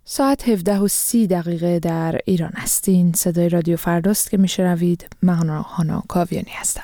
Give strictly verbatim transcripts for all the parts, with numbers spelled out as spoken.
ساعت هفده و سی دقیقه در ایران هستین. صدای رادیو فرداست که میشنوید. من هانا کاویانی هستم.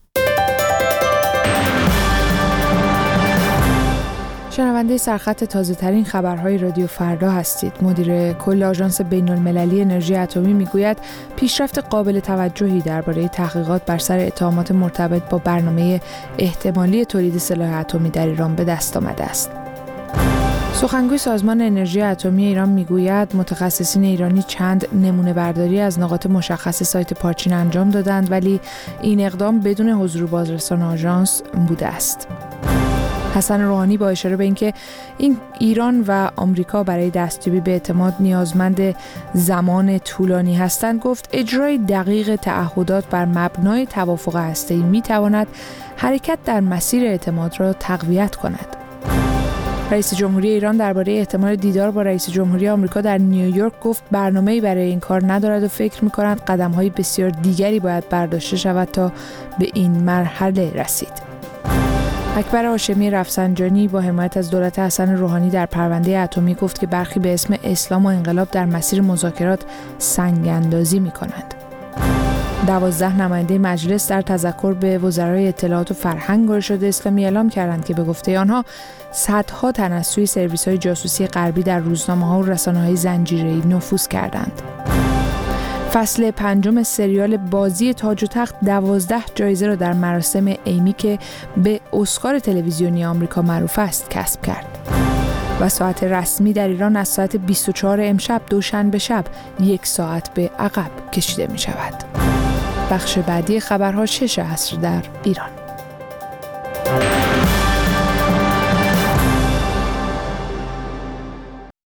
شنونده سرخط تازه ترین خبرهای رادیو فردا هستید. مدیر کل آژانس بین المللی انرژی اتمی میگوید پیشرفت قابل توجهی درباره تحقیقات بر سر اتهامات مرتبط با برنامه احتمالی تولید سلاح اتمی در ایران به دست آمده است. سخنگوی سازمان انرژی اتمی ایران میگوید متخصصین ایرانی چند نمونه برداری از نقاط مشخص سایت پارچین انجام دادند، ولی این اقدام بدون حضور بازرسان آژانس بوده است. حسن روحانی با اشاره به اینکه این ایران و آمریکا برای دستیابی به اعتماد نیازمند زمان طولانی هستند، گفت اجرای دقیق تعهدات بر مبنای توافق هسته‌ای میتواند حرکت در مسیر اعتماد را تقویت کند. رئیس جمهوری ایران درباره احتمال دیدار با رئیس جمهوری آمریکا در نیویورک گفت برنامه‌ای برای این کار ندارد و فکر می‌کند قدم‌های بسیار دیگری باید برداشته شود تا به این مرحله رسید. اکبر هاشمی رفسنجانی با حمایت از دولت حسن روحانی در پرونده اتمی گفت که برخی به اسم اسلام و انقلاب در مسیر مذاکرات سنگ‌اندازی می‌کنند. دوازده نماینده مجلس در تذکر به وزرای اطلاعات و فرهنگ و ارشاد اسلامی اعلام کردند که به گفته آنها صدها تن از سوی سرویس‌های جاسوسی غربی در روزنامه‌ها و رسانه‌های زنجیره‌ای نفوذ کردند. فصل پنجم سریال بازی تاج و تخت دوازده جایزه را در مراسم ایمی که به اسکار تلویزیونی آمریکا معروف است کسب کرد. و ساعت رسمی در ایران از ساعت بیست و چهار امشب دوشنبه شب یک ساعت به عقب کشیده می شود. بخش بعدی خبرها شش عصر در ایران.